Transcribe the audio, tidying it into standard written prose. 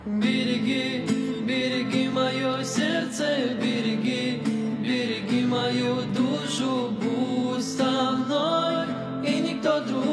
Береги, береги мое сердце, береги, береги мою душу, будь со мной, и никто другой.